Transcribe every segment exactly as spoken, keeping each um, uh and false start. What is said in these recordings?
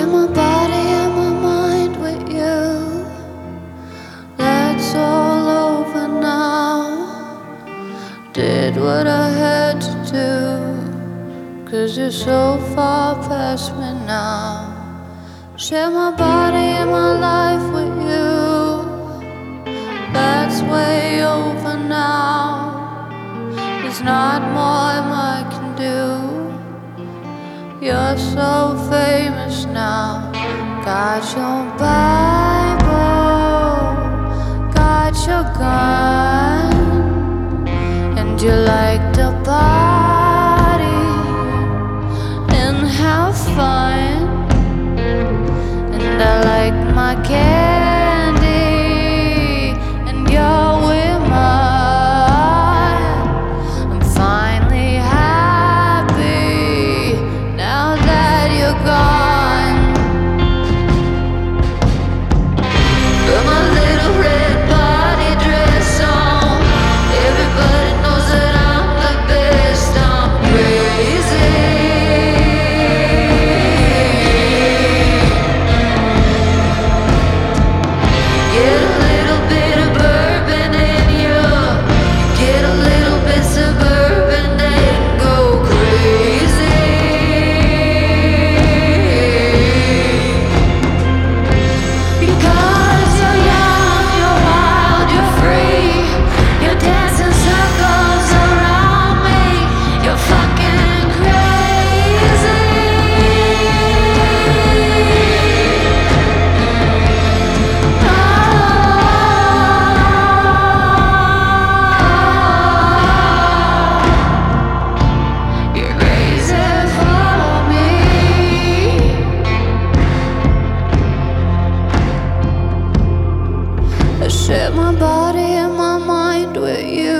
Share my body and my mind with you. That's all over now. Did what I had to do, 'cause you're so far past me now. Share my body and my life with you. That's way over now. There's not more I can do. You're so famous now. Got your Bible, got your gun, and you like to party and have fun. And I like my candy, and you're with mine. I'm finally happy now that you're gone. Put my little red body dress on. Everybody knows that I'm the best. I'm crazy. Get a little bit of bourbon in you. Get a little bit suburban and go crazy. Because you're young, you're wild, you're free. You're dancing circles around me. You're fucking crazy. You're crazy for me. I share my body and my mind with you.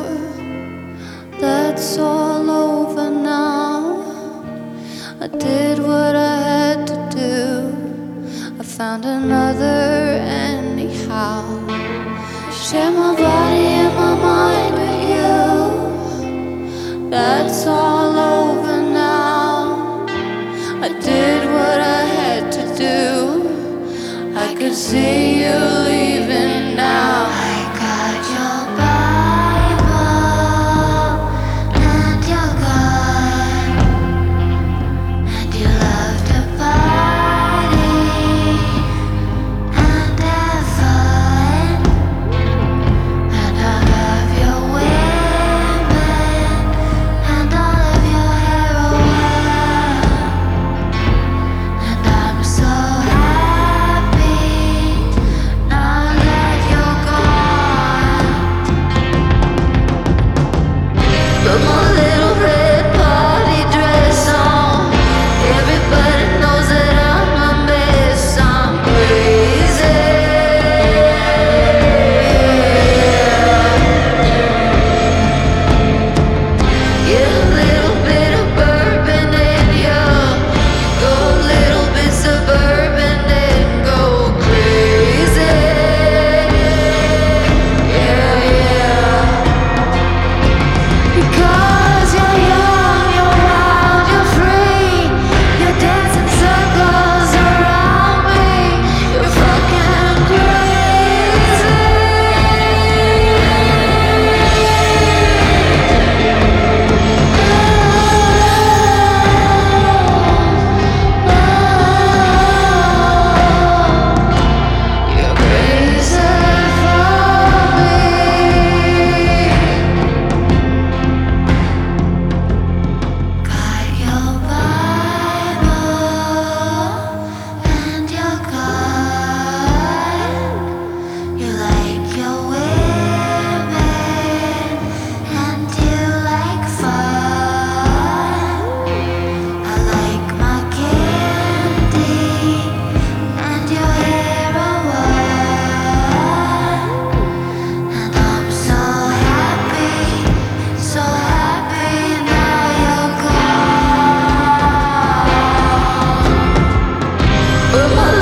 That's all over now. I did what I had to do. I found another anyhow. Share my body and my mind with you. That's all over now. I did what I had to do. I could see you leaving now. I got your Bible and your gun, and you love to party and have fun. And I love your women and all of your heroin. And I'm so happy now that you're gone. Put my little red party dress on. Everybody knows that I'm a mess. I'm crazy. Get a little bit of bourbon in you. Go a little bit suburban and go crazy. Yeah, yeah. Because you're young, you're wild, you're free. You're dancing circles around me. You're fucking crazy. You're crazy for me. Got your Bible and your gun. You like your women and you like fun. I like my candy and your heroin. And I'm so happy, so happy now you're gone. Put my